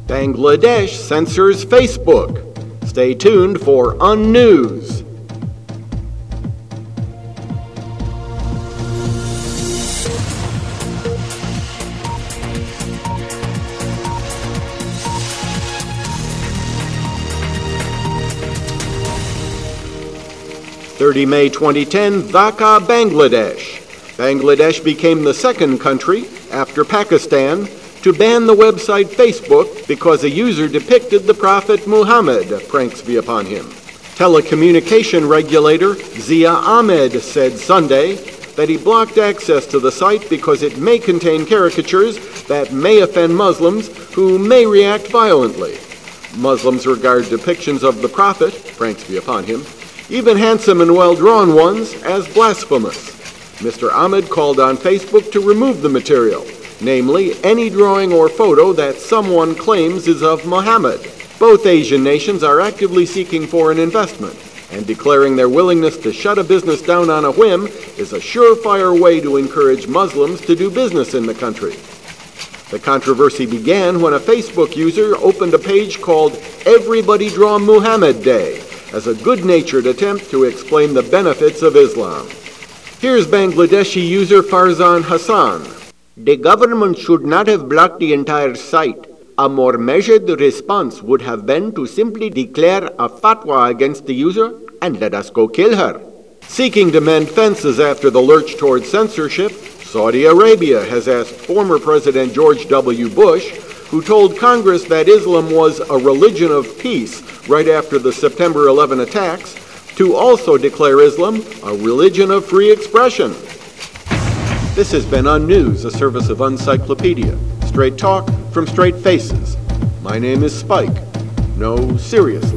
Bangladesh censors Facebook. Stay tuned for Unnews. May 2010, Dhaka, Bangladesh. Bangladesh became the second country, after Pakistan, to ban the website Facebook because a user depicted the Prophet Muhammad, pranks be upon him. Telecommunication regulator Zia Ahmed said Sunday that he blocked access to the site because it may contain caricatures that may offend Muslims who may react violently. Muslims regard depictions of the Prophet, pranks be upon him, even handsome and well-drawn ones, as blasphemous. Mr. Ahmed called on Facebook to remove the material, namely any drawing or photo that someone claims is of Muhammad. Both Asian nations are actively seeking foreign investment, and declaring their willingness to shut a business down on a whim is a surefire way to encourage Muslims to do business in the country. The controversy began when a Facebook user opened a page called Everybody Draw Muhammad Day as a good-natured attempt to explain the benefits of Islam. Here's Bangladeshi user Farzan Hassan. The government should not have blocked the entire site. A more measured response would have been to simply declare a fatwa against the user and let us go kill her. Seeking to mend fences after the lurch toward censorship, Saudi Arabia has asked former President George W. Bush, who told Congress that Islam was a religion of peace right after the September 11 attacks, to also declare Islam a religion of free expression. This has been Unnews, a service of Uncyclopedia. Straight talk from straight faces. My name is Spike. No, seriously.